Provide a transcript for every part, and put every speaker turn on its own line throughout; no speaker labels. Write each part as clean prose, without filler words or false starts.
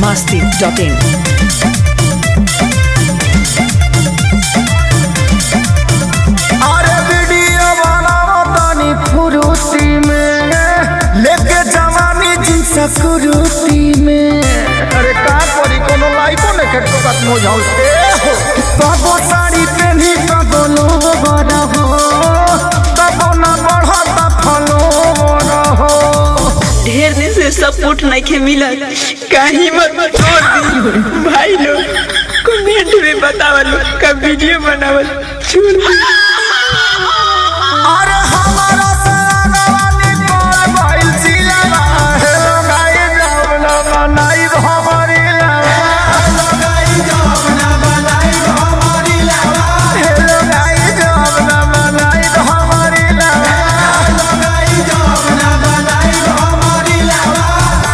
biharmasti.in
अरे video बनाओ तानी फुरुती में लेके जवानी जिनस कुरुती में। अरे का करी कोनो लाइको ने खेत को कत मोजाऊ हो कबो साड़ी पहनी कबो लोवर हो कबो ना बढ़ता फलो हो।
ढेर दिन से सपोर्ट नहीं के मिला कहीं मत छोड़ दी भाई लोग कमेंट में बतावल का वीडियो बनावल छोड़ दी।
अरे हमारा सगावानी पर भाई सिलावा हेलो गाई जाओ ना बनाई हमारी लावा हेलो गाई जाओ ना बनाई हमारी लावा हेलो गाई जाओ ना बनाई हमारी लावा हेलो गाई जाओ ना बनाई हमारी लावा।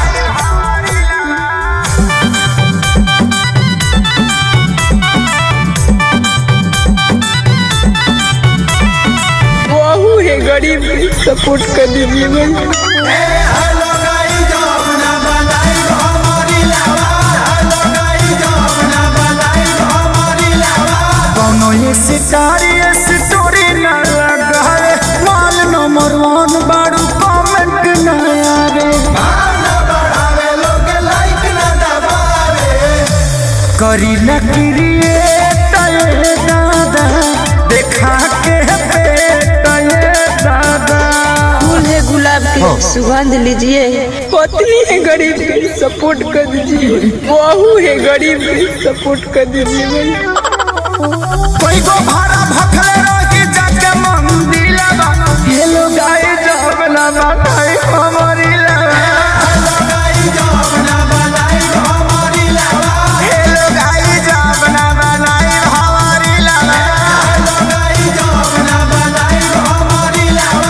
बहू है गरीब सपोर्ट कर दीजिए भाई।
हेलो गाई जाओ ना बनाई हमारी लावा हेलो गाई जाओ ना बनाई हमारी लावा। कोनो ये सितारी ये स्टोरी ना लगाए माल नंबर 1 बारू कमेंट ना आवे ना बढ़ावे लोग लाइक ना दबावे करी ना क्रिएट ये दादा देखा के पेट ये दादा।
फूल है गुलाब की सुगंध लीजिए। पत्नी है गरीब की सपोर्ट कर दीजिए। बहू है गरीब की सपोर्ट कर दीजिए भाई।
कोई को भाड़ा भखले रही जाके मंदिलवा हेलो गाई जब ना बनाई हमारी लावा हेलो गाई जब ना बनाई हमारी लावा हेलो गाई जब ना बनाई हमारी लावा हेलो गाई जब ना बनाई हमारी लावा।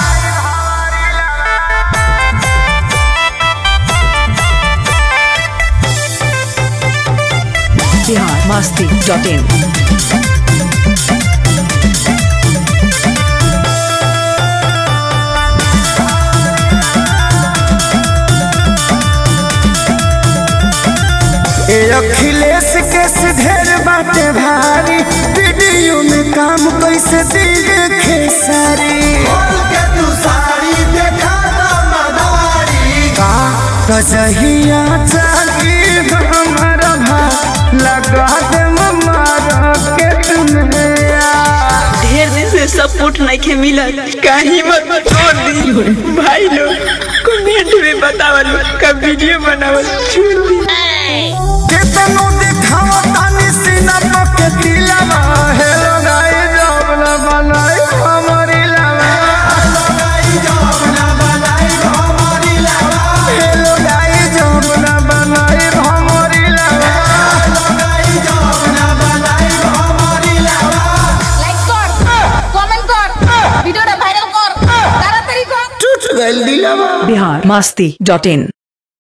biharmasti.in
ए अखिलेश के ढेर बाटे भारी वीडियो में काम कैसे दिखे सारी तू सारी देखा मदारी का रजहिया चाली हमारा भाई लगा दे मारा के तुम्हें
ढेर दिन से सपोर्ट नहीं के मिला कहीं मत छोड़ दी भाई लोग कमेंट में बतावल का वीडियो बनावल छोड़ दी।
केतनो दिखावा तानी सीना पके दिलावा हेलो गाई जब ना बनाई हमारी लावा हेलो गाई जब ना बनाई हमारी लावा हेलो गाई जब ना बनाई हमारी लावा हेलो गाई जब ना बनाई हमारी लावा।
লাইক কর কমেন্ট কর ভিডিওটা ভাইরাল কর তাড়াতাড়ি কর
टूट गइल दिलावा।
biharmasti.in